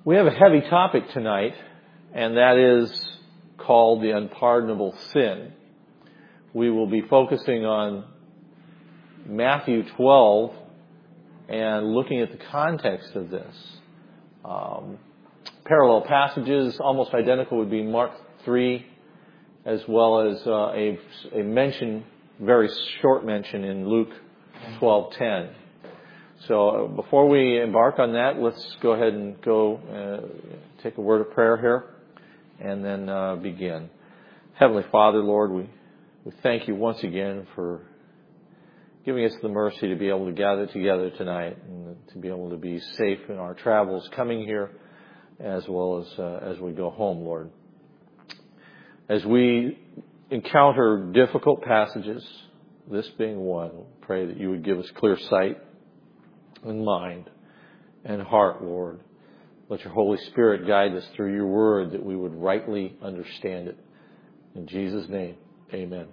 We have a heavy topic tonight, and that is called the unpardonable sin. We will be focusing on Matthew 12 and looking at the context of this. Parallel passages, almost identical, would be Mark 3, as well as a mention, very short mention in Luke 12:10. So before we embark on that, let's go ahead and take a word of prayer here and then begin. Heavenly Father, Lord, we thank you once again for giving us the mercy to be able to gather together tonight and to be able to be safe in our travels coming here as well as we go home, Lord. As we encounter difficult passages, this being one, pray that you would give us clear sight and mind and heart, Lord. Let your Holy Spirit guide us through your word that we would rightly understand it. In Jesus' name, amen.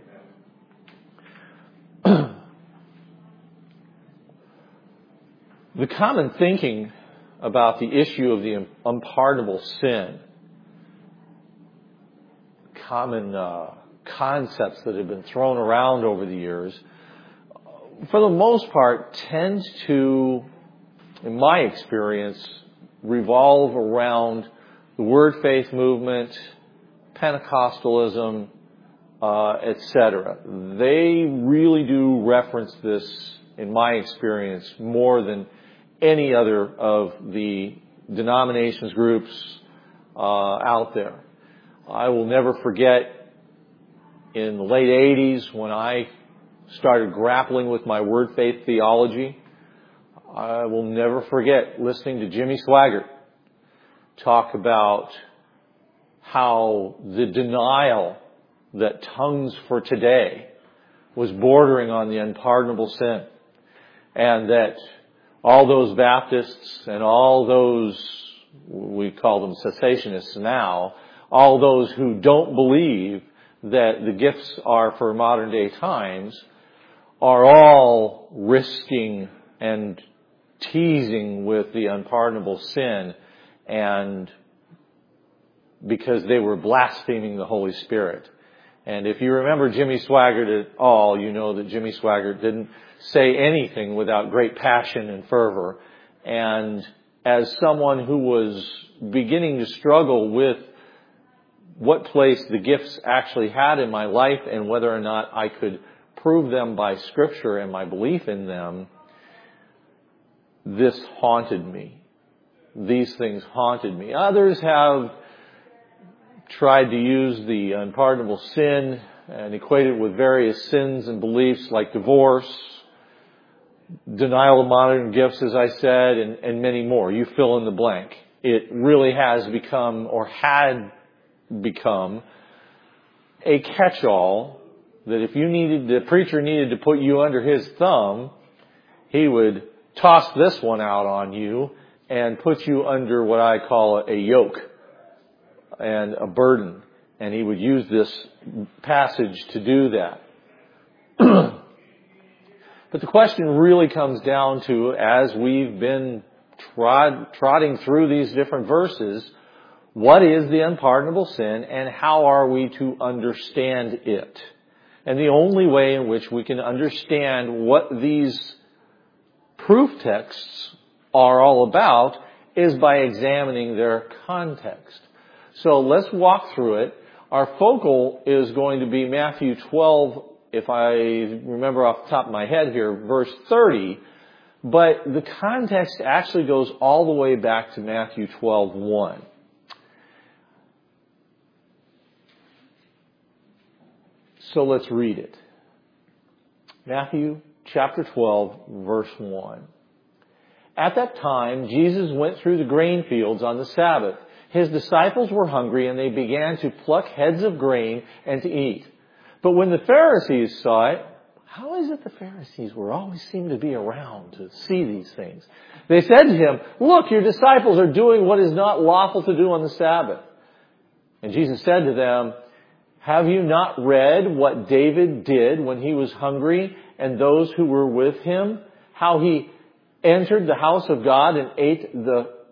The common thinking about the issue of the unpardonable sin, common concepts that have been thrown around over the years, for the most part, tends to, in my experience, revolve around the Word Faith movement, Pentecostalism, etc. They really do reference this, in my experience, more than any other of the denominations, groups out there. I will never forget in the late 80s when I started grappling with my Word Faith theology. I will never forget listening to Jimmy Swaggart talk about how the denial that Tongues for Today was bordering on the unpardonable sin, and that all those Baptists and all those, we call them cessationists now, all those who don't believe that the gifts are for modern day times are all risking and teasing with the unpardonable sin, and because they were blaspheming the Holy Spirit. And if you remember Jimmy Swaggart at all, you know that Jimmy Swaggart didn't say anything without great passion and fervor. And as someone who was beginning to struggle with what place the gifts actually had in my life and whether or not I could prove them by Scripture and my belief in them, this haunted me. These things haunted me. Others have tried to use the unpardonable sin and equate it with various sins and beliefs like divorce, denial of modern gifts, as I said, and many more. You fill in the blank. It really has become, or had become, a catch-all that if the preacher needed to put you under his thumb, he would toss this one out on you and put you under what I call a yoke and a burden. And he would use this passage to do that. But the question really comes down to, as we've been trotting through these different verses, what is the unpardonable sin and how are we to understand it? And the only way in which we can understand what these proof texts are all about is by examining their context. So let's walk through it. Our focal is going to be Matthew 12, if I remember off the top of my head here, verse 30. But the context actually goes all the way back to Matthew 12:1. So let's read it. Matthew chapter 12, verse 1. At that time, Jesus went through the grain fields on the Sabbath. His disciples were hungry, and they began to pluck heads of grain and to eat. But when the Pharisees saw it, how is it the Pharisees always seem to be around to see these things? They said to him, "Look, your disciples are doing what is not lawful to do on the Sabbath." And Jesus said to them, "Have you not read what David did when he was hungry and those who were with him? How he entered the house of God and ate the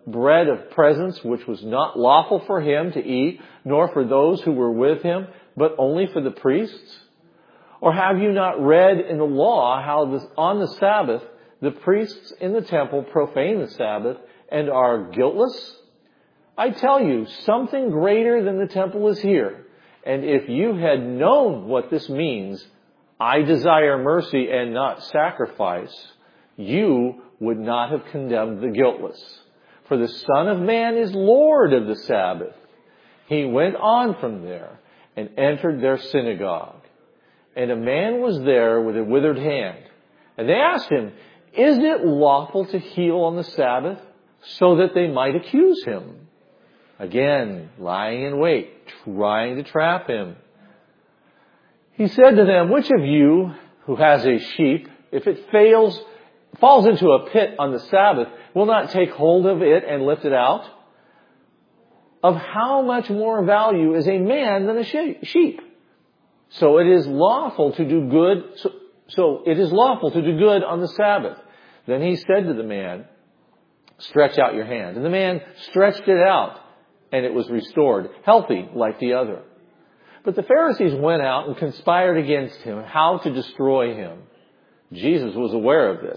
bread of presence, which was not lawful for him to eat, nor for those who were with him, but only for the priests? Or have you not read in the law how on the Sabbath the priests in the temple profane the Sabbath and are guiltless? I tell you, something greater than the temple is here. And if you had known what this means, I desire mercy and not sacrifice, you would not have condemned the guiltless. For the Son of Man is Lord of the Sabbath. He went on from there and entered their synagogue. And a man was there with a withered hand. And they asked him, is it lawful to heal on the Sabbath? So that they might accuse him. Again, lying in wait, trying to trap him. He said to them, which of you who has a sheep, if it falls into a pit on the Sabbath, will not take hold of it and lift it out? Of how much more value is a man than a sheep? So it is lawful to do good. So it is lawful to do good on the Sabbath. Then he said to the man, stretch out your hand. And the man stretched it out, and it was restored, healthy like the other. But the Pharisees went out and conspired against him, how to destroy him. Jesus, aware of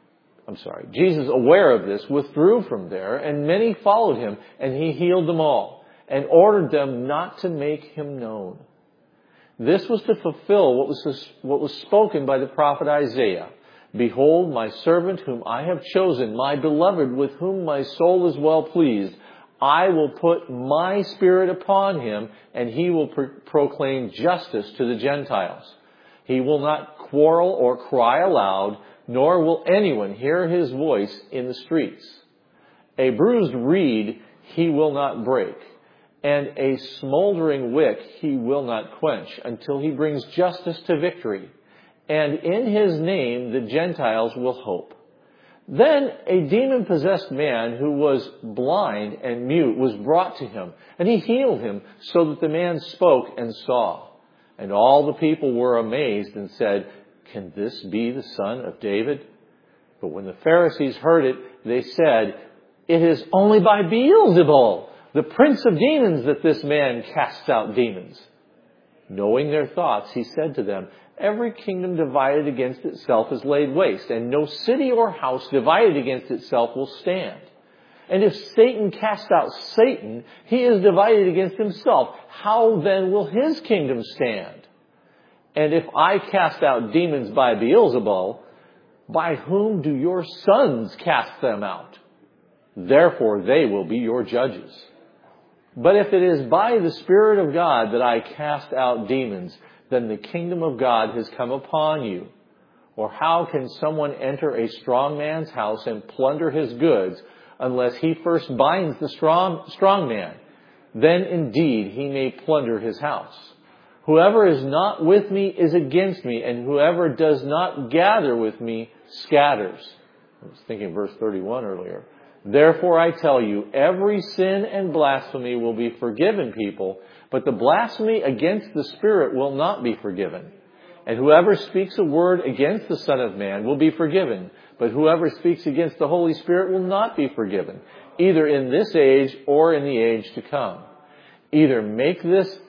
this, withdrew from there, and many followed him, and he healed them all, and ordered them not to make him known. This was to fulfill what was spoken by the prophet Isaiah. Behold, my servant whom I have chosen, my beloved with whom my soul is well pleased. I will put my spirit upon him, and he will proclaim justice to the Gentiles. He will not quarrel or cry aloud, nor will anyone hear his voice in the streets. A bruised reed he will not break, and a smoldering wick he will not quench, until he brings justice to victory. And in his name the Gentiles will hope. Then a demon-possessed man who was blind and mute was brought to him, and he healed him, so that the man spoke and saw. And all the people were amazed and said, can this be the son of David? But when the Pharisees heard it, they said, it is only by Beelzebul, the prince of demons, that this man casts out demons. Knowing their thoughts, he said to them, every kingdom divided against itself is laid waste, and no city or house divided against itself will stand. And if Satan cast out Satan, he is divided against himself. How then will his kingdom stand? And if I cast out demons by Beelzebul, by whom do your sons cast them out? Therefore they will be your judges. But if it is by the Spirit of God that I cast out demons, then the kingdom of God has come upon you. Or how can someone enter a strong man's house and plunder his goods unless he first binds the strong man? Then indeed he may plunder his house. Whoever is not with me is against me, and whoever does not gather with me scatters. I was thinking verse 31 earlier. Therefore I tell you, every sin and blasphemy will be forgiven people, but the blasphemy against the Spirit will not be forgiven. And whoever speaks a word against the Son of Man will be forgiven, but whoever speaks against the Holy Spirit will not be forgiven, either in this age or in the age to come. Either make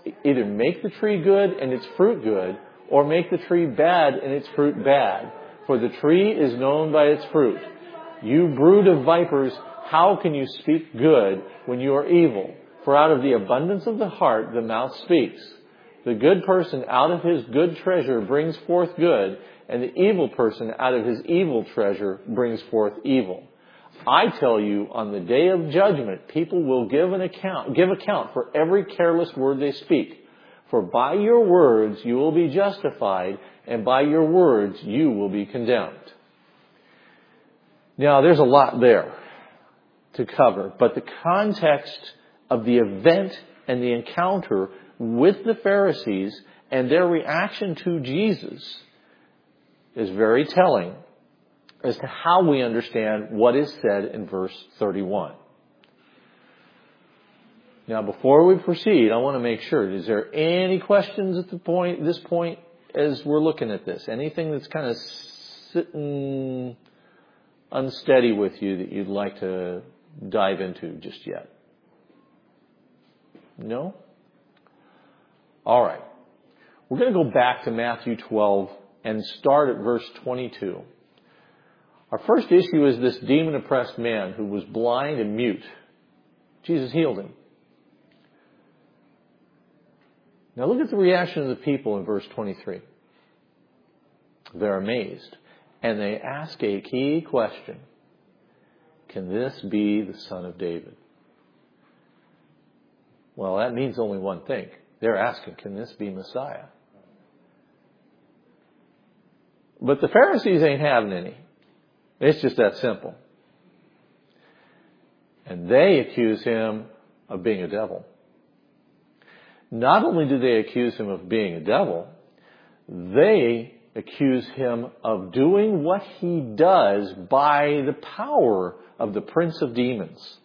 the tree good and its fruit good, or make the tree bad and its fruit bad. For the tree is known by its fruit. You brood of vipers, how can you speak good when you are evil? For out of the abundance of the heart the mouth speaks. The good person out of his good treasure brings forth good, and the evil person out of his evil treasure brings forth evil. I tell you, on the day of judgment, people will give account for every careless word they speak. For by your words you will be justified, and by your words you will be condemned. Now, there's a lot there to cover, but the context of the event and the encounter with the Pharisees and their reaction to Jesus is very telling as to how we understand what is said in verse 31. Now, before we proceed, I want to make sure, is there any questions at this point as we're looking at this? Anything that's kind of sitting unsteady with you that you'd like to dive into just yet? No? All right. We're going to go back to Matthew 12 and start at verse 22. Our first issue is this demon-oppressed man who was blind and mute. Jesus healed him. Now look at the reaction of the people in verse 23. They're amazed. And they ask a key question. Can this be the Son of David? Well, that means only one thing. They're asking, can this be Messiah? But the Pharisees ain't having any. It's just that simple. And they accuse him of being a devil. Not only do they accuse him of being a devil, they accuse him of doing what he does by the power of the prince of demons.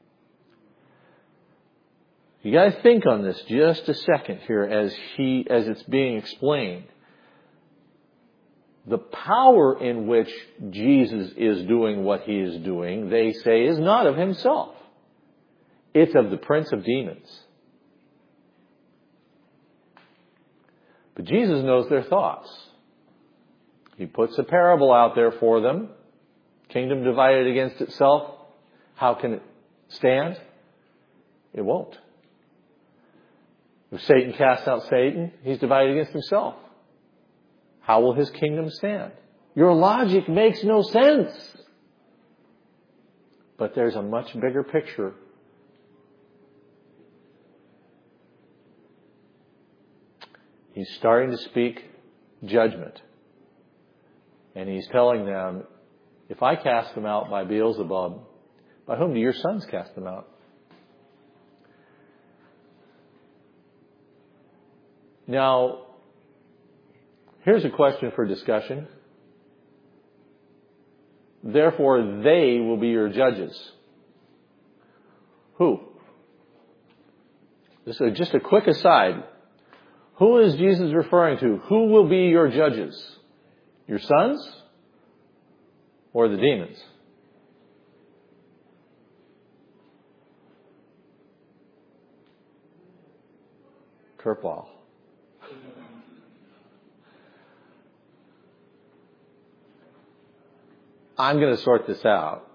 You guys think on this just a second here as it's being explained. The power in which Jesus is doing what he is doing, they say, is not of himself. It's of the prince of demons. But Jesus knows their thoughts. He puts a parable out there for them. Kingdom divided against itself. How can it stand? It won't. If Satan casts out Satan, he's divided against himself. How will his kingdom stand? Your logic makes no sense. But there's a much bigger picture. He's starting to speak judgment. And he's telling them, if I cast them out by Beelzebub, by whom do your sons cast them out? Now, here's a question for discussion. Therefore, they will be your judges. Who? This is just a quick aside. Who is Jesus referring to? Who will be your judges? Your sons? Or the demons? Kerpal. I'm going to sort this out.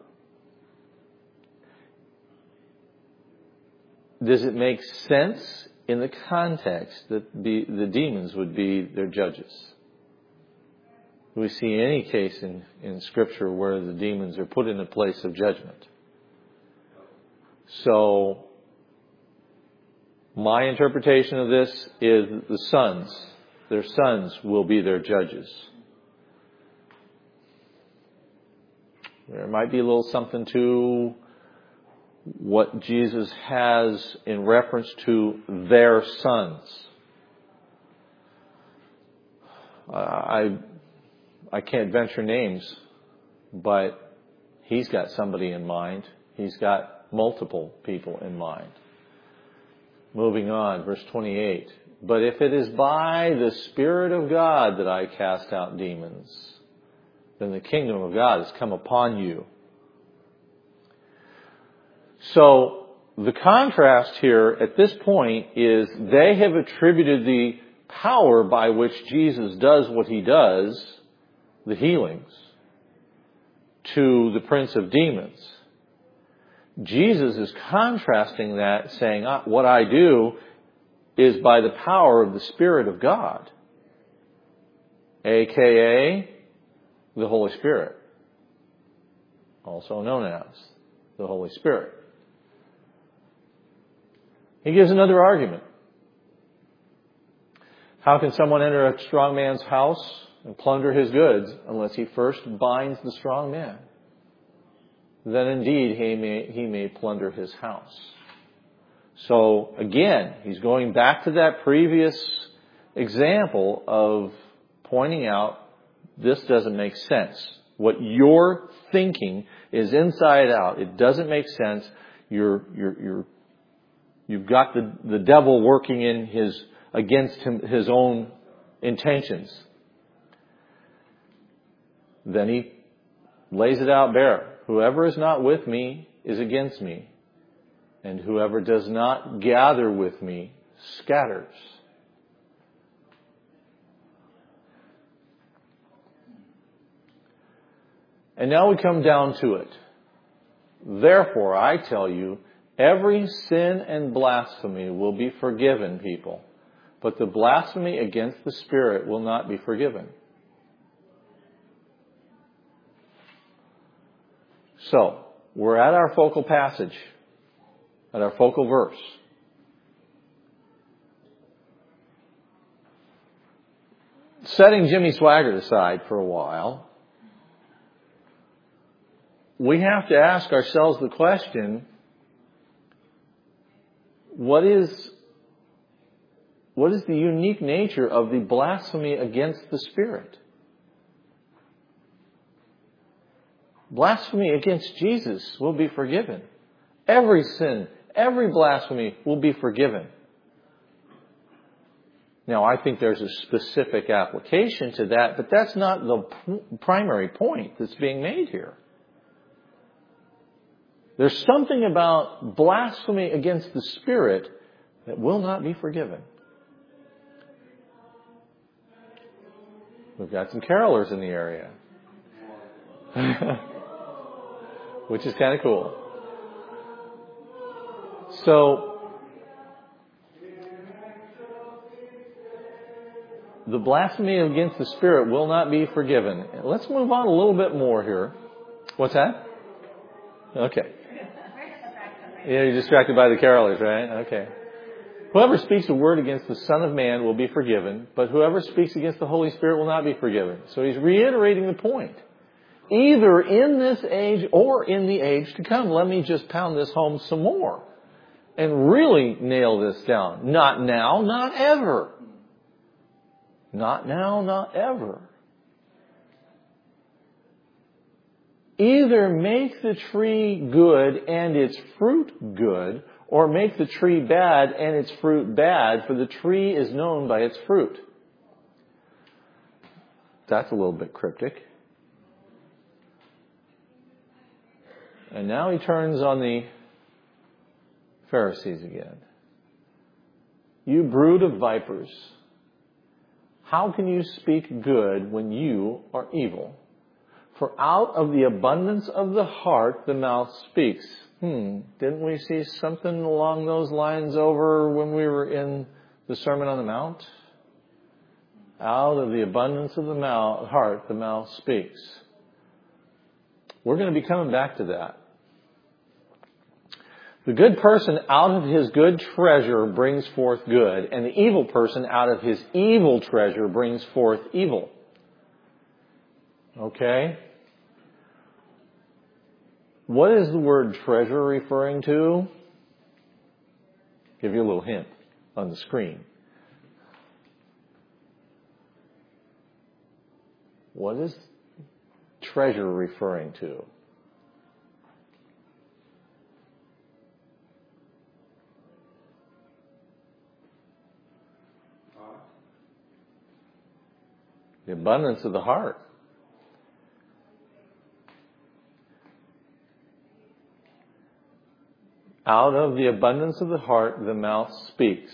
Does it make sense in the context that the demons would be their judges? Do we see any case in Scripture where the demons are put in a place of judgment? So, my interpretation of this is the sons, their sons will be their judges. There might be a little something to what Jesus has in reference to their sons. I can't venture names, but he's got somebody in mind. He's got multiple people in mind. Moving on, verse 28. But if it is by the Spirit of God that I cast out demons, then the kingdom of God has come upon you. So, the contrast here at this point is they have attributed the power by which Jesus does what he does, the healings, to the prince of demons. Jesus is contrasting that, saying, what I do is by the power of the Spirit of God, a.k.a. the Holy Spirit, also known as the Holy Spirit. He gives another argument. How can someone enter a strong man's house and plunder his goods unless he first binds the strong man? Then indeed he may plunder his house. So again, he's going back to that previous example of pointing out this doesn't make sense. What you're thinking is inside out. It doesn't make sense. You've got the devil working in against his own intentions. Then he lays it out bare. Whoever is not with me is against me, and whoever does not gather with me scatters. And now we come down to it. Therefore, I tell you, every sin and blasphemy will be forgiven people, but the blasphemy against the Spirit will not be forgiven. So, we're at our focal passage, at our focal verse. Setting Jimmy Swaggart aside for a while, we have to ask ourselves the question, what is the unique nature of the blasphemy against the Spirit? Blasphemy against Jesus will be forgiven. Every sin, every blasphemy will be forgiven. Now, I think there's a specific application to that, but that's not the primary point that's being made here. There's something about blasphemy against the Spirit that will not be forgiven. We've got some carolers in the area. Which is kind of cool. So, the blasphemy against the Spirit will not be forgiven. Let's move on a little bit more here. What's that? Okay. Yeah, you're distracted by the carolers, right? Okay. Whoever speaks a word against the Son of Man will be forgiven, but whoever speaks against the Holy Spirit will not be forgiven. So he's reiterating the point. Either in this age or in the age to come. Let me just pound this home some more and really nail this down. Not now, not ever. Not now, not ever. Either make the tree good and its fruit good, or make the tree bad and its fruit bad, for the tree is known by its fruit. That's a little bit cryptic. And now he turns on the Pharisees again. You brood of vipers, how can you speak good when you are evil? For out of the abundance of the heart, the mouth speaks. Didn't we see something along those lines over when we were in the Sermon on the Mount? Out of the abundance of the heart, the mouth speaks. We're going to be coming back to that. The good person out of his good treasure brings forth good, and the evil person out of his evil treasure brings forth evil. Okay? What is the word treasure referring to? Give you a little hint on the screen. What is treasure referring to? The abundance of the heart. Out of the abundance of the heart, the mouth speaks.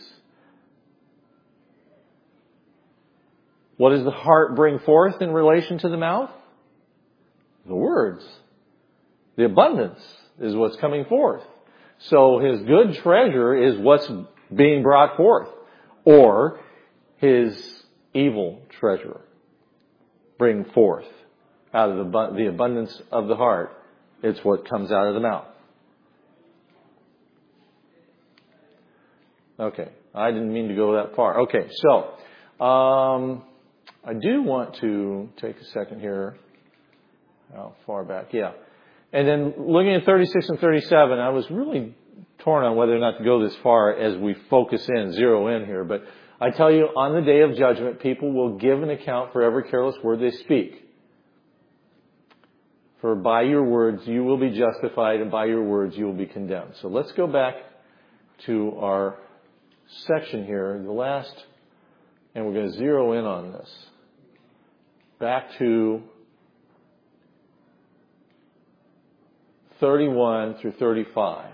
What does the heart bring forth in relation to the mouth? The words. The abundance is what's coming forth. So his good treasure is what's being brought forth. Or his evil treasure. Bring forth. Out of the abundance of the heart, it's what comes out of the mouth. Okay, I didn't mean to go that far. Okay, so I do want to take a second here. How far back? Yeah. And then looking at 36 and 37, I was really torn on whether or not to go this far as we focus in, zero in here. But I tell you, on the day of judgment, people will give an account for every careless word they speak. For by your words you will be justified, and by your words you will be condemned. So let's go back to our section here, the last, and we're going to zero in on this. Back to 31 through 35.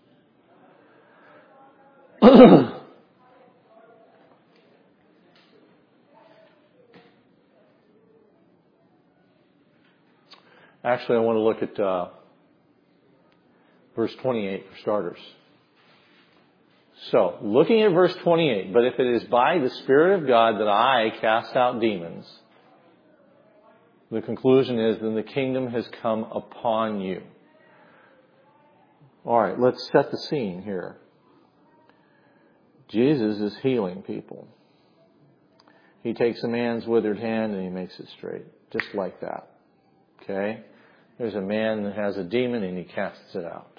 Actually, I want to look at verse 28 for starters. So, looking at verse 28, but if it is by the Spirit of God that I cast out demons, the conclusion is then the kingdom has come upon you. All right, let's set the scene here. Jesus is healing people. He takes a man's withered hand and he makes it straight, just like that. Okay? There's a man that has a demon and he casts it out.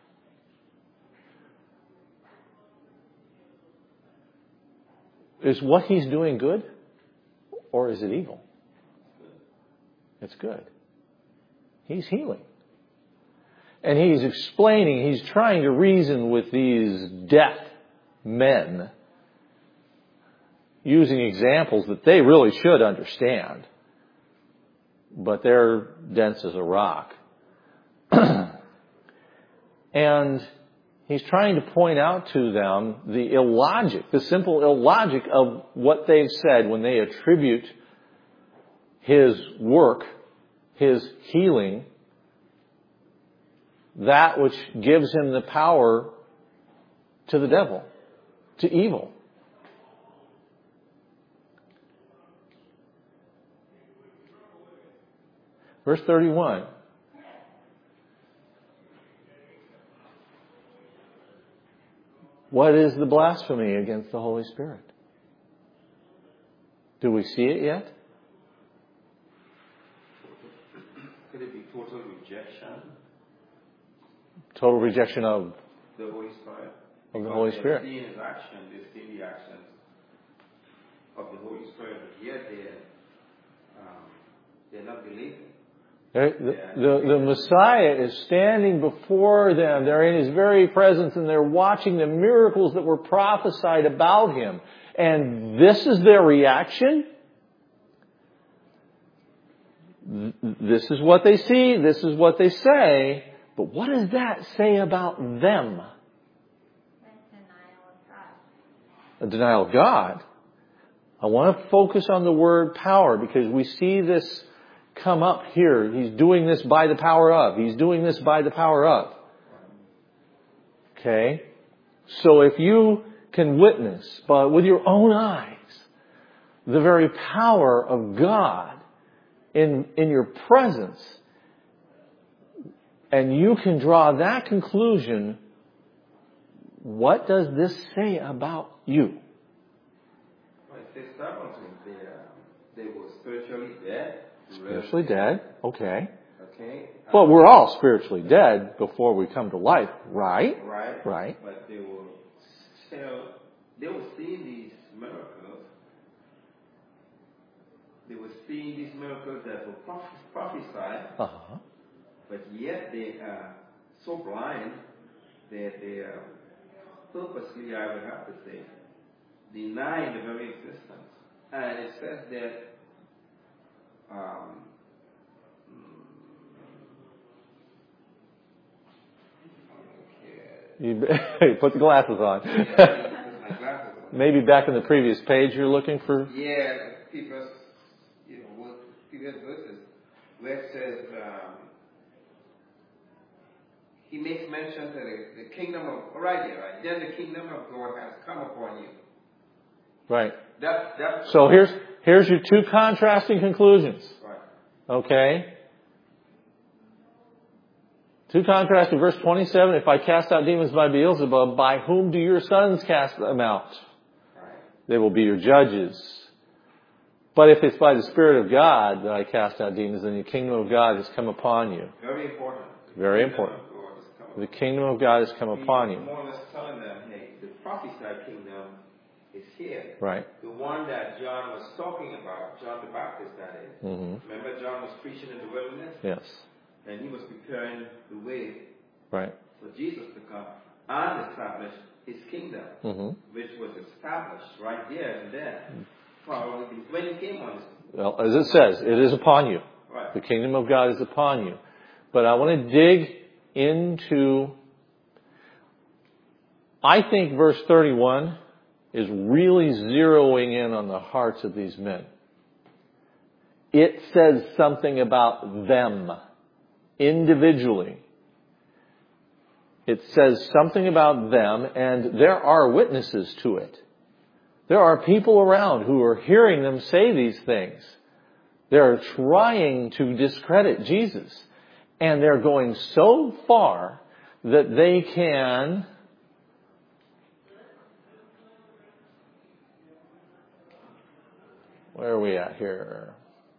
Is what he's doing good or is it evil? It's good. He's healing. And he's explaining, he's trying to reason with these deaf men using examples that they really should understand. But they're dense as a rock. And he's trying to point out to them the illogic, the simple illogic of what they've said when they attribute his work, his healing, that which gives him the power to the devil, to evil. Verse 31. What is the blasphemy against the Holy Spirit? Do we see it yet? Could it be total rejection? Total rejection of the Holy Spirit? Of the Holy Spirit. They see His action, they see the actions of the Holy Spirit, but yet they're not believing. The Messiah is standing before them. They're in His very presence and they're watching the miracles that were prophesied about Him. And this is their reaction. This is what they see. This is what they say. But what does that say about them? A denial of God. I want to focus on the word power because we see this come up here. He's doing this by the power of. He's doing this by the power of. Okay? So if you can witness with your own eyes the very power of God in your presence, and you can draw that conclusion, what does this say about you? Well, it says that they were spiritually dead. Spiritually dead, okay. Okay. Well, we're all spiritually dead before we come to life, right? Right. But they were seeing these miracles. They were seeing these miracles that were prophesied. Uh-huh. But yet they are so blind that they are purposely, I would have to say, denying the very existence. And it says that You put the glasses on. Maybe back in the previous page you're looking for? Yeah, previous verses where it says he makes mention that the kingdom of then the kingdom of God has come upon you. Right. That's so here's your two contrasting conclusions. Right. Okay. Two contrasting. Verse 27, if I cast out demons by Beelzebub, by whom do your sons cast them out? Right. They will be your judges. But if it's by the Spirit of God that I cast out demons, then the kingdom of God has come upon you. Very important. Very important. The kingdom of God has come upon you. More or less telling them, hey, the prophesied kingdom is here. Right. The one that John was talking about, John the Baptist, that is. Mm-hmm. Remember John was preaching in the wilderness? Yes. And he was preparing the way right. for Jesus to come and establish His kingdom, which was established right there and then. Probably when He came on this. Well, as it says, it is upon you. Right. The kingdom of God is upon you. But I want to dig into, I think verse 31 is really zeroing in on the hearts of these men. It says something about them individually. It says something about them, and there are witnesses to it. There are people around who are hearing them say these things. They're trying to discredit Jesus. And they're going so far that they can where are we at here?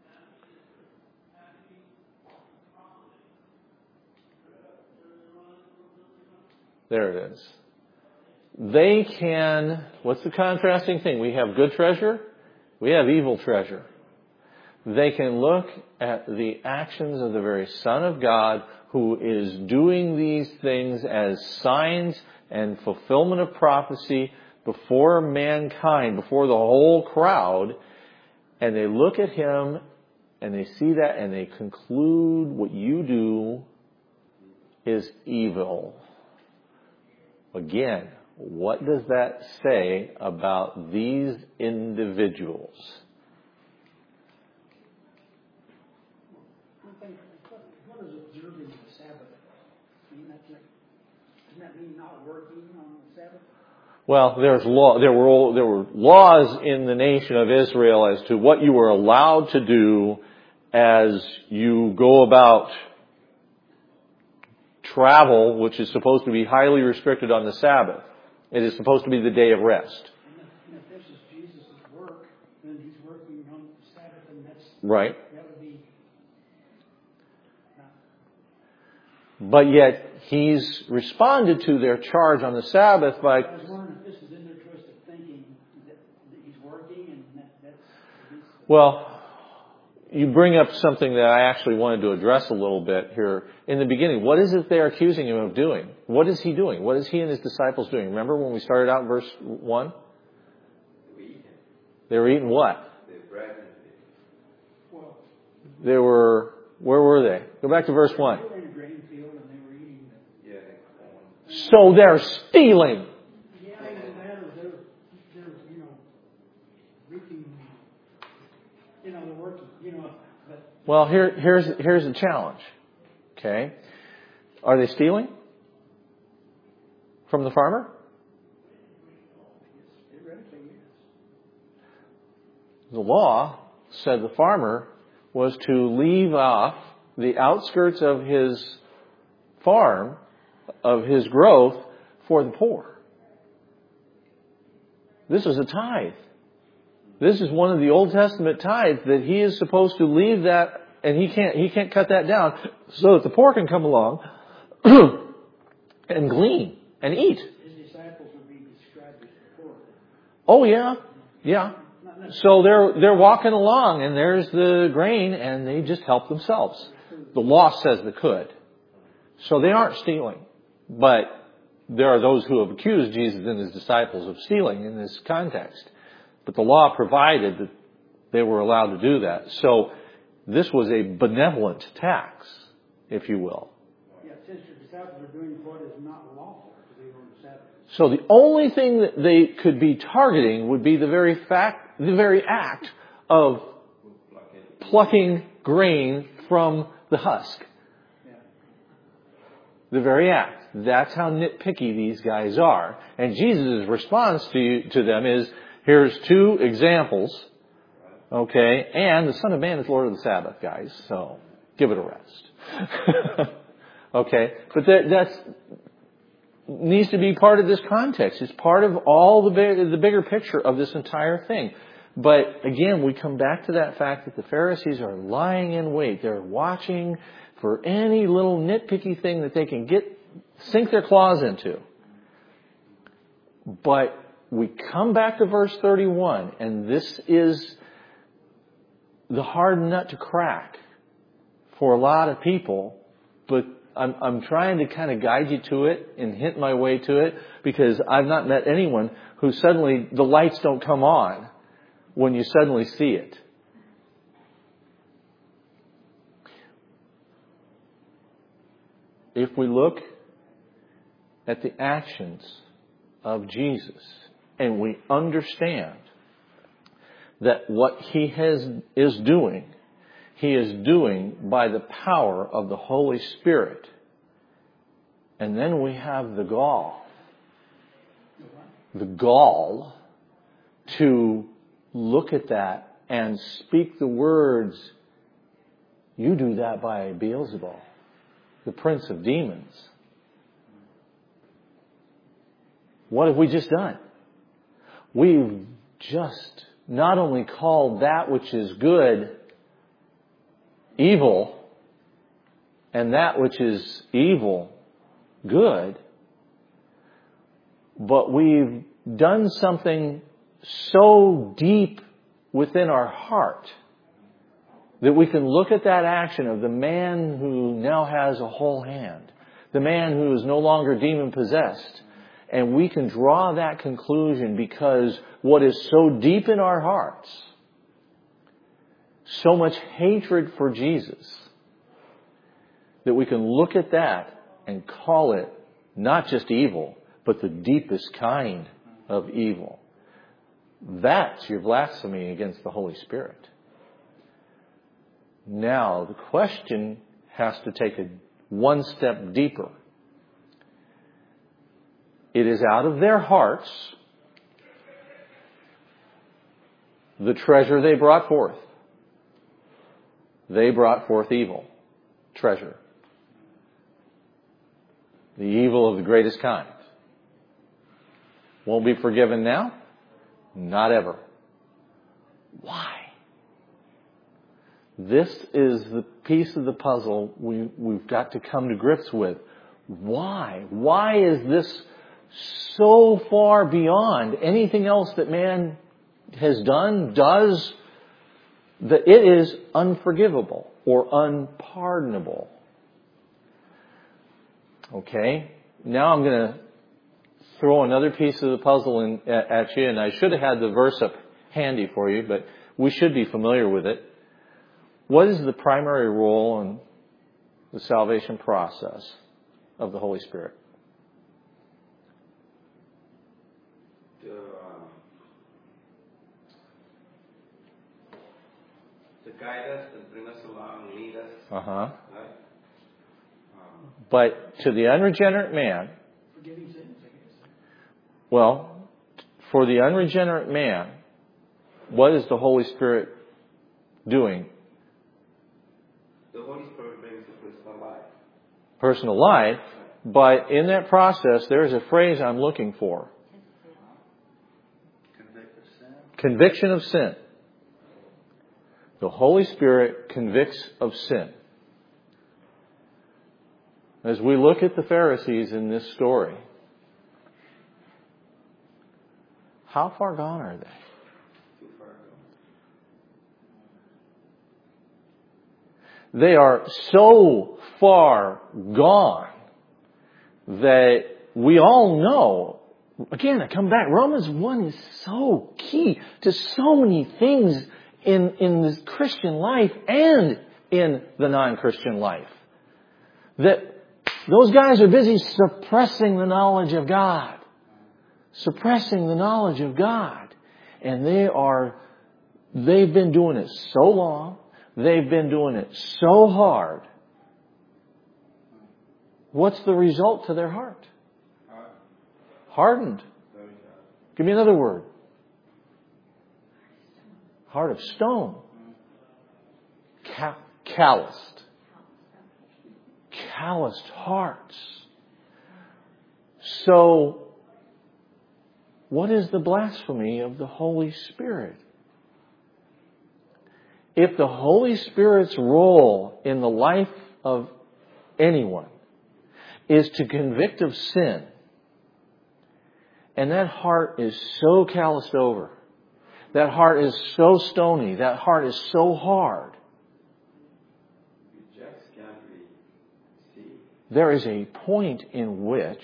There it is. They can, what's the contrasting thing? We have good treasure, we have evil treasure. They can look at the actions of the very Son of God who is doing these things as signs and fulfillment of prophecy before mankind, before the whole crowd, and they look at Him and they see that and they conclude what you do is evil. Again, what does that say about these individuals? What is observing the Sabbath? Doesn't that mean not working on the Sabbath? Well, there were laws in the nation of Israel as to what you were allowed to do as you go about travel, which is supposed to be highly restricted on the Sabbath. It is supposed to be the day of rest. And if this is Jesus' work, then He's working on the Sabbath, and that's right. That would be. But yet He's responded to their charge on the Sabbath by. I was wondering if this is in their twisted thinking that He's working, and that's. Well, you bring up something that I actually wanted to address a little bit here. In the beginning, what is it they're accusing Him of doing? What is He doing? What is He and His disciples doing? Remember when we started out in verse 1? They were eating what? They were, where were they? Go back to verse 1. They were in a grain field and they were eating the. So they're stealing. Yeah, they're reaping, they're working, but. Well, here's the challenge. Okay. Are they stealing from the farmer? Theoretically, yes. The law said the farmer was to leave off the outskirts of his farm, of his growth, for the poor. This is a tithe. This is one of the Old Testament tithes that he is supposed to leave that, and he can't cut that down so that the poor can come along and glean and eat. His disciples would be described as poor. Oh yeah. So they're walking along and there's the grain and they just help themselves. The law says they could. So they aren't stealing. But there are those who have accused Jesus and His disciples of stealing in this context. But the law provided that they were allowed to do that. So this was a benevolent tax, if you will. Yeah, it says your disciples are doing what is not lawful to do on the Sabbath. So the only thing that they could be targeting would be the very act of plucking grain from the husk. Yeah. The very act. That's how nitpicky these guys are. And Jesus' response to them is, here's two examples. Okay. And the Son of Man is Lord of the Sabbath, guys. So give it a rest. Okay. But that's needs to be part of this context. It's part of all the bigger picture of this entire thing. But again, we come back to that fact that the Pharisees are lying in wait. They're watching for any little nitpicky thing that they can sink their claws into. But we come back to verse 31, and this is the hard nut to crack for a lot of people, but I'm trying to kind of guide you to it and hint my way to it, because I've not met anyone who suddenly the lights don't come on when you suddenly see it. if we look at the actions of Jesus and we understand that what He is doing by the power of the Holy Spirit. And then we have the gall to look at that and speak the words, "You do that by Beelzebul, the prince of demons." What have we just done? We've just not only called that which is good evil, and that which is evil good, but we've done something so deep within our heart that we can look at that action of the man who now has a whole hand, the man who is no longer demon possessed, and we can draw that conclusion because what is so deep in our hearts, so much hatred for Jesus, that we can look at that and call it not just evil, but the deepest kind of evil. That's your blasphemy against the Holy Spirit. Now, the question has to take it one step deeper. It is out of their hearts the treasure they brought forth. They brought forth evil. Treasure. The evil of the greatest kind. Won't be forgiven now? Not ever. Why? This is the piece of the puzzle we've got to come to grips with. Why? Why is this so far beyond anything else that man has done, does, that it is unforgivable or unpardonable? Okay, now I'm going to throw another piece of the puzzle at you, and I should have had the verse up handy for you, but we should be familiar with it. What is the primary role in the salvation process of the Holy Spirit? To guide us and bring us along, lead us. Uh-huh. Right? But to the unregenerate man, Forgiving sins, I guess. well, for the unregenerate man, what is the Holy Spirit doing? The Holy Spirit brings a personal life. Personal life, but in that process, there's a phrase I'm looking for. Convict of sin. Conviction of sin. The Holy Spirit convicts of sin. As we look at the Pharisees in this story, how far gone are they? Too far gone. They are so far gone that we all know. Again, I come back. Romans 1 is so key to so many things in the Christian life and in the non-Christian life. That those guys are busy suppressing the knowledge of God. Suppressing the knowledge of God. And they've been doing it so long. They've been doing it so hard. What's the result to their heart? Hardened. Give me another word. Heart of stone. Calloused. Calloused hearts. So, what is the blasphemy of the Holy Spirit? If the Holy Spirit's role in the life of anyone is to convict of sin, and that heart is so calloused over, that heart is so stony, that heart is so hard, You just can't really see. there is a point in which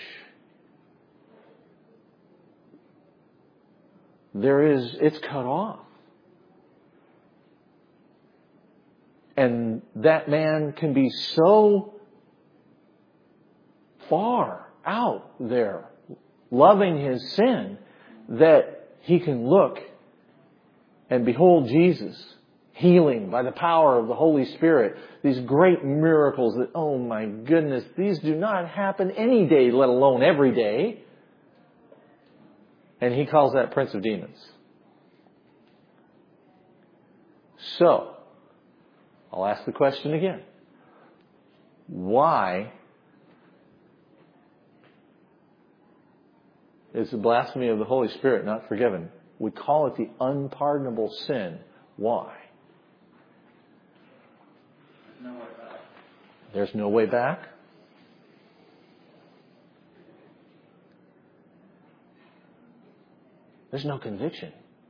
it's cut off. And that man can be so far out there loving his sin that he can look and behold Jesus healing by the power of the Holy Spirit. These great miracles that, oh my goodness, these do not happen any day, let alone every day. And he calls that Prince of Demons. So, I'll ask the question again. Why is the blasphemy of the Holy Spirit not forgiven? We call it the unpardonable sin. Why? No way back. There's no way back? There's no conviction.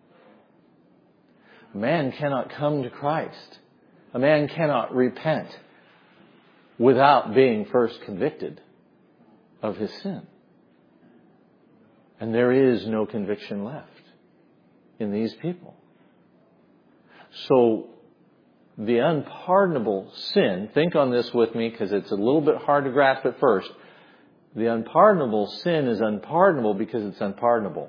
A man cannot come to Christ. A man cannot repent without being first convicted of his sin. And there is no conviction left in these people. So, the unpardonable sin, think on this with me because it's a little bit hard to grasp at first. The unpardonable sin is unpardonable because it's unpardonable.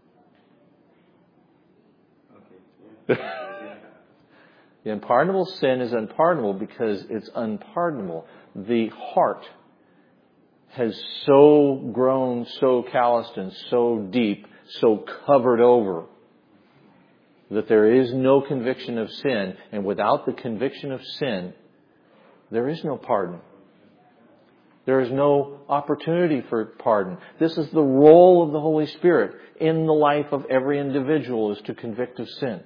The unpardonable sin is unpardonable because it's unpardonable. The heart has so grown, so calloused, and so deep, so covered over, that there is no conviction of sin. And without the conviction of sin, there is no pardon. There is no opportunity for pardon. This is the role of the Holy Spirit in the life of every individual, is to convict of sin.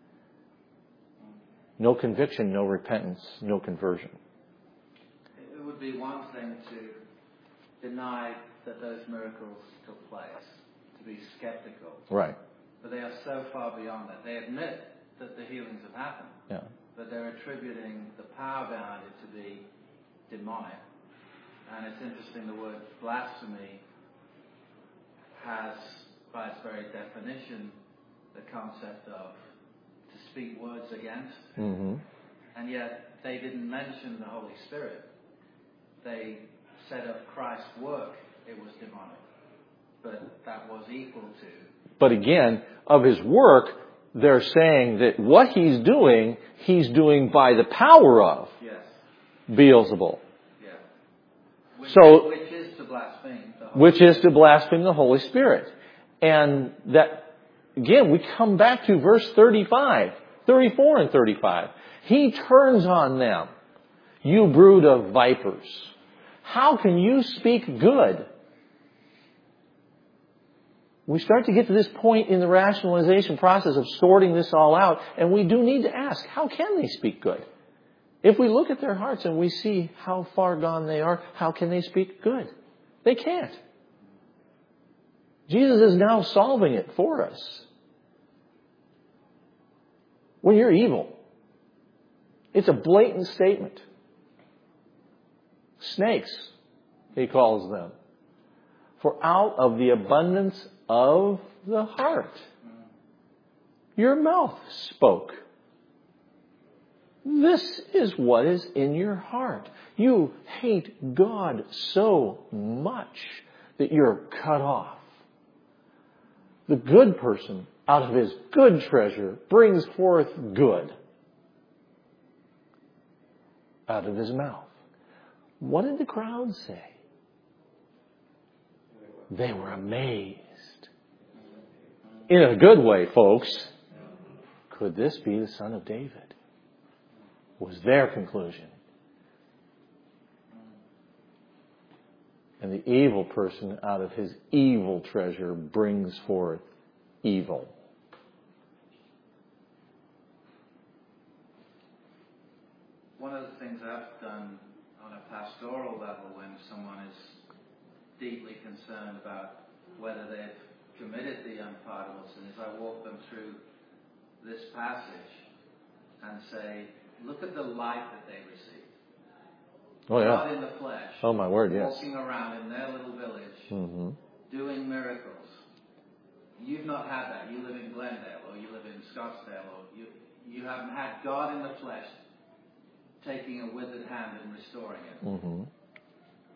No conviction, no repentance, no conversion. It would be one thing to deny that those miracles took place, to be skeptical. Right. But they are so far beyond that. They admit that the healings have happened. Yeah. But they're attributing the power behind it to be demonic. And it's interesting, the word blasphemy has, by its very definition, the concept of to speak words against. Mm-hmm. And yet they didn't mention the Holy Spirit. They said of Christ's work it was demonic. But that was equal to. But again, of his work, they're saying that what he's doing by the power of Beelzebul. Yeah. Which is to blaspheme the Holy Which is to blaspheme the Holy Spirit. And that, again, we come back to verse 34 and 35. He turns on them. You brood of vipers. How can you speak good? We start to get to this point in the rationalization process of sorting this all out, and we do need to ask, how can they speak good? If we look at their hearts and we see how far gone they are, how can they speak good? They can't. Jesus is now solving it for us. When you're evil, it's a blatant statement. Snakes, he calls them. For out of the abundance of the heart, your mouth spoke. This is what is in your heart. You hate God so much that you're cut off. The good person, out of his good treasure, brings forth good out of his mouth. What did the crowd say? They were amazed. In a good way, folks. Could this be the Son of David? Was their conclusion. And the evil person out of his evil treasure brings forth evil. One of the things I've done on a pastoral level when someone is deeply concerned about whether they've committed the unpardonable sin is I walk them through this passage and say, look at the light that they received. Oh, yeah. God in the flesh. Oh, my word, yes. Walking around in their little village, doing miracles. You've not had that. You live in Glendale, or you live in Scottsdale, or you haven't had God in the flesh taking a withered hand and restoring it.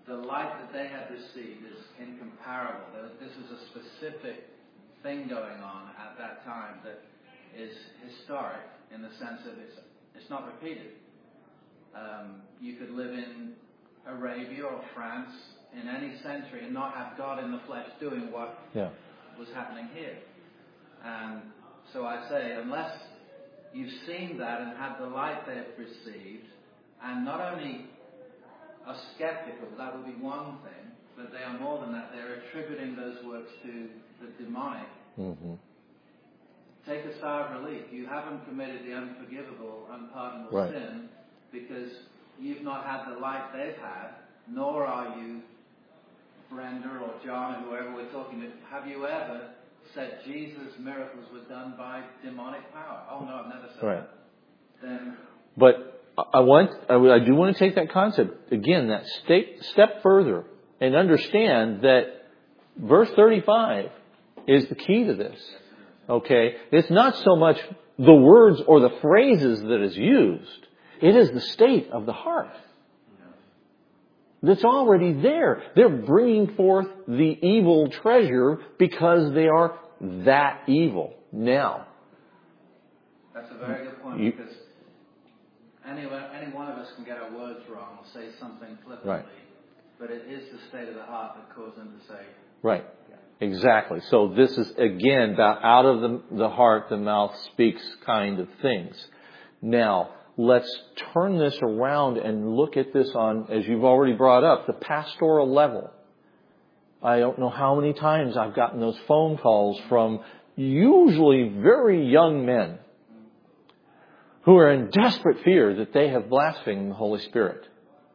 the light that they had received is incomparable. This is a specific thing going on at that time that is historic in the sense that it's not repeated. You could live in Arabia or France in any century and not have God in the flesh doing what was happening here. And so I say, unless you've seen that and had the light they've received, and not only are skeptical, that would be one thing, but they are more than that. They're attributing those works to the demonic. Mm-hmm. Take a sigh of relief. You haven't committed the unforgivable, unpardonable sin because you've not had the light they've had, nor are you, Brenda or John or whoever we're talking to, have you ever said Jesus' miracles were done by demonic power? Oh no, I've never said that. Then, but I do want to take that concept again, that step further, and understand that verse 35 is the key to this. Okay, it's not so much the words or the phrases that is used; it is the state of the heart that's already there. They're bringing forth the evil treasure because they are that evil. Now, that's a very good point, because any one of us can get our words wrong or say something flippantly, but it is the state of the heart that causes them to say. Right. Exactly. So this is, again, about out of the heart, the mouth speaks kind of things. Now, let's turn this around and look at this on, as you've already brought up, the pastoral level. I don't know how many times I've gotten those phone calls from usually very young men who are in desperate fear that they have blasphemed the Holy Spirit.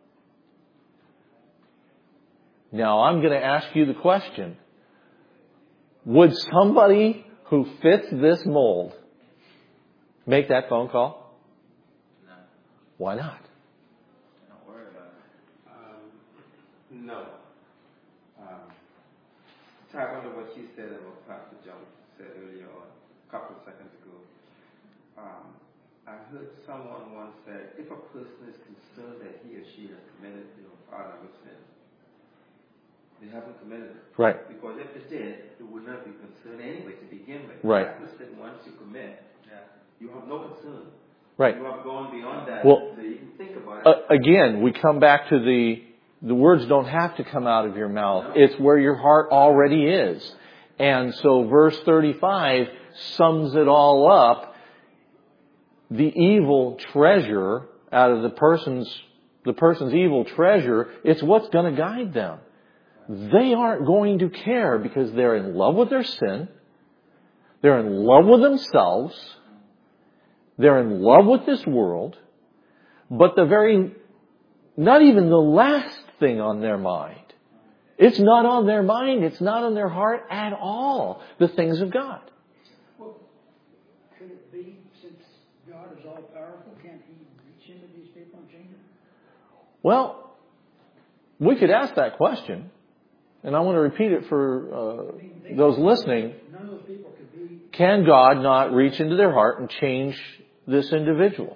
Now, I'm going to ask you the question. Would somebody who fits this mold make that phone call? No. Why not? Don't worry about it. No. Tap under what you said and what Pastor John said earlier on, a couple of seconds ago. I heard someone once say, if a person is concerned that he or she has committed the unpardonable sin, they haven't committed it. Right. Because if they did, they would not be concerned anyway to begin with. Right. That's the sin once you commit, you have no concern. Right. You have gone beyond that. Well, so you can think about it. Again, we come back to the words don't have to come out of your mouth. No. It's where your heart already is. And so verse 35 sums it all up. The evil treasure out of the person's evil treasure, it's what's going to guide them. They aren't going to care because they're in love with their sin. They're in love with themselves. They're in love with this world. But not even the last thing on their mind. It's not on their mind. It's not on their heart at all. The things of God. Well, could it be, since God is all powerful, can't He reach into these people and change them? Well, we could ask that question. And I want to repeat it for those listening. None of those people could be. Can God not reach into their heart and change this individual?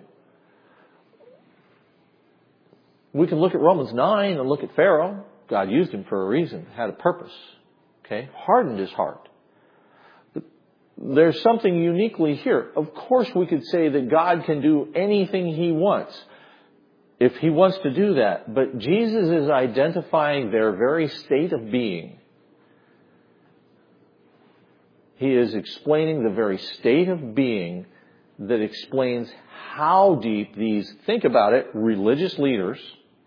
We can look at Romans 9 and look at Pharaoh. God used him for a reason, had a purpose. Okay? Hardened his heart. But there's something uniquely here. Of course we could say that God can do anything He wants, if He wants to do that. But Jesus is identifying their very state of being. He is explaining the very state of being that explains how deep these, think about it, religious leaders,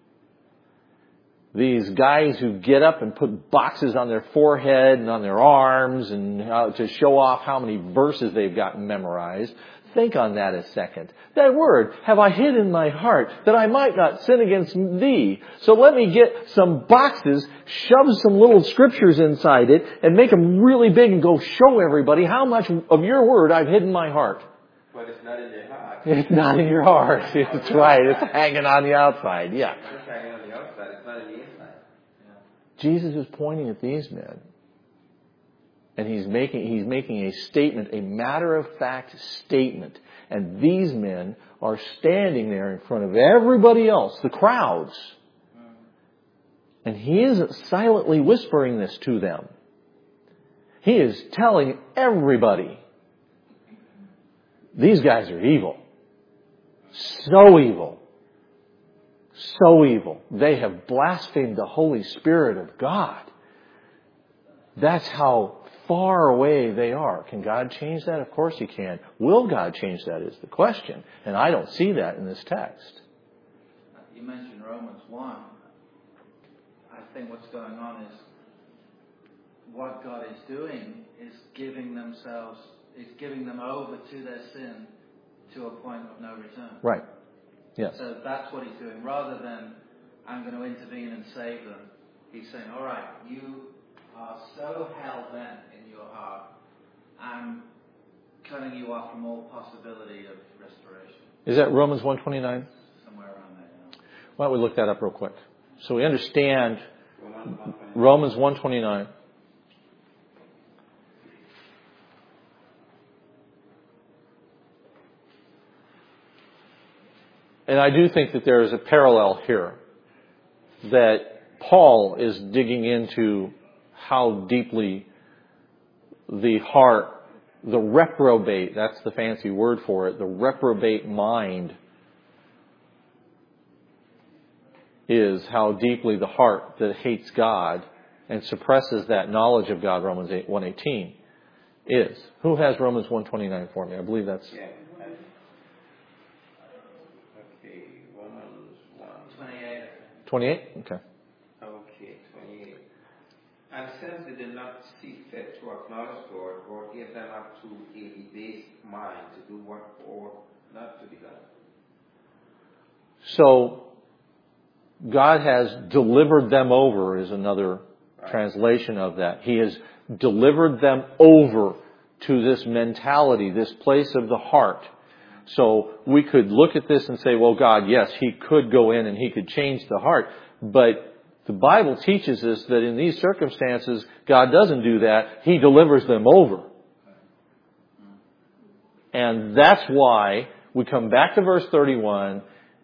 these guys who get up and put boxes on their forehead and on their arms and to show off how many verses they've got memorized. Think on that a second. That word, have I hid in my heart that I might not sin against thee. So let me get some boxes, shove some little scriptures inside it, and make them really big and go show everybody how much of your word I've hid in my heart. But it's not in your heart. It's not in your heart. It's right. It's hanging on the outside. Yeah. It's hanging on the outside. It's not in the inside. Jesus is pointing at these men. And he's making a statement, a matter-of-fact statement. And these men are standing there in front of everybody else, the crowds. And He isn't silently whispering this to them. He is telling everybody, these guys are evil. So evil. So evil. They have blasphemed the Holy Spirit of God. That's how far away they are. Can God change that? Of course He can. Will God change that is the question. And I don't see that in this text. You mentioned Romans 1. I think what's going on is what God is doing is giving them over to their sin to a point of no return. Right. Yes. So that's what He's doing. Rather than, I'm going to intervene and save them, He's saying, all right, you are so hell-bent in your heart, I'm cutting you off from all possibility of restoration. Is that Romans 1:29? Somewhere around there, yeah. Why don't we look that up real quick? So we understand Romans 1:29. And I do think that there is a parallel here, that Paul is digging into how deeply the heart, the reprobate, that's the fancy word for it, the reprobate mind is, how deeply the heart that hates God and suppresses that knowledge of God, Romans 1:18, is. Who has Romans 1:29 for me? I believe that's... Yeah. Okay, Romans 1:28. 28? Okay. Okay, 28. And since they did not see fit to acknowledge God or give them up to a debased mind to do what ought not to be done. So, God has delivered them over is another translation of that. He has delivered them over to this mentality, this place of the heart. So we could look at this and say, well, God, yes, He could go in and He could change the heart. But the Bible teaches us that in these circumstances, God doesn't do that. He delivers them over. And that's why we come back to verse 31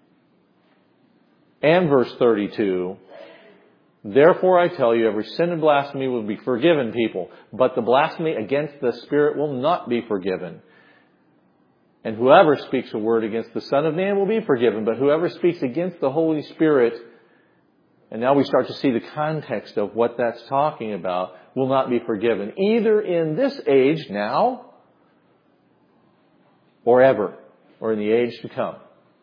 and verse 32. Therefore I tell you, every sin and blasphemy will be forgiven people, but the blasphemy against the Spirit will not be forgiven. And whoever speaks a word against the Son of Man will be forgiven, but whoever speaks against the Holy Spirit, and now we start to see the context of what that's talking about, will not be forgiven, either in this age now, or ever, or in the age to come.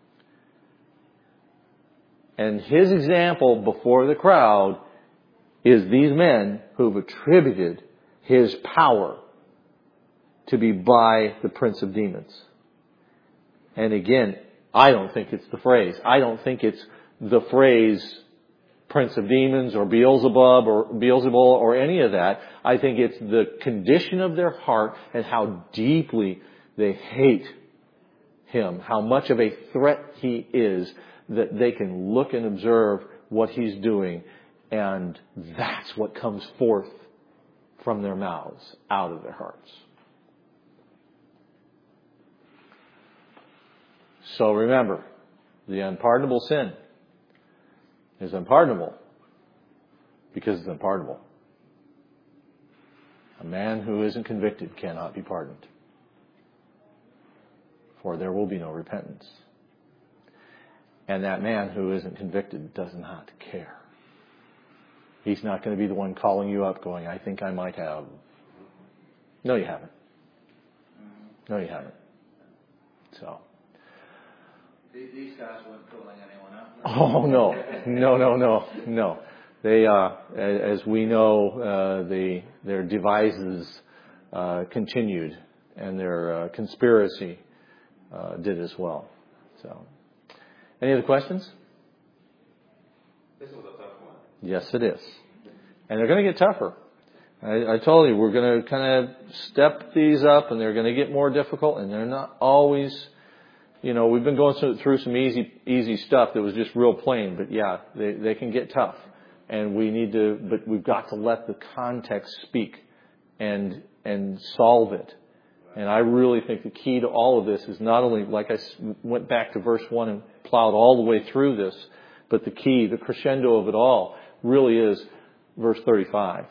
And His example before the crowd is these men who've attributed His power to be by the prince of demons. And again, I don't think it's the phrase. I don't think it's the phrase prince of demons or Beelzebub or any of that. I think it's the condition of their heart and how deeply they hate Him, how much of a threat He is, that they can look and observe what He's doing, and that's what comes forth from their mouths, out of their hearts. So remember, the unpardonable sin is unpardonable because it's unpardonable. A man who isn't convicted cannot be pardoned, for there will be no repentance. And that man who isn't convicted does not care. He's not going to be the one calling you up going, I think I might have. No, you haven't. No, you haven't. So. These guys weren't calling anyone up. Oh, no. They, as we know, their devices continued, and their conspiracy did as well. So, any other questions? This was a tough one. Yes, it is. And they're going to get tougher. I told you, we're going to kind of step these up, and they're going to get more difficult, and they're not always, we've been going through some easy stuff that was just real plain, but yeah, they can get tough. And but we've got to let the context speak and solve it. And I really think the key to all of this is not only, like I went back to verse 1 and plowed all the way through this, but the key, the crescendo of it all, really is verse 35.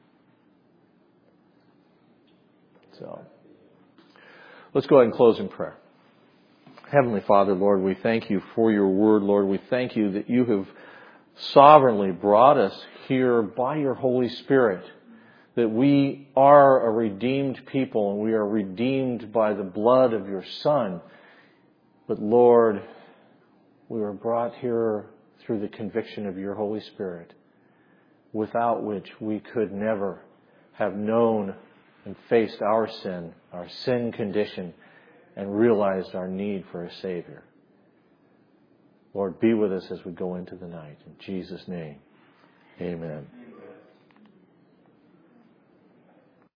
So, let's go ahead and close in prayer. Heavenly Father, Lord, we thank you for your word, Lord. We thank you that you have sovereignly brought us here by your Holy Spirit, that we are a redeemed people and we are redeemed by the blood of your Son. But Lord, we were brought here through the conviction of your Holy Spirit, without which we could never have known and faced our sin condition, and realized our need for a Savior. Lord, be with us as we go into the night. In Jesus' name, amen.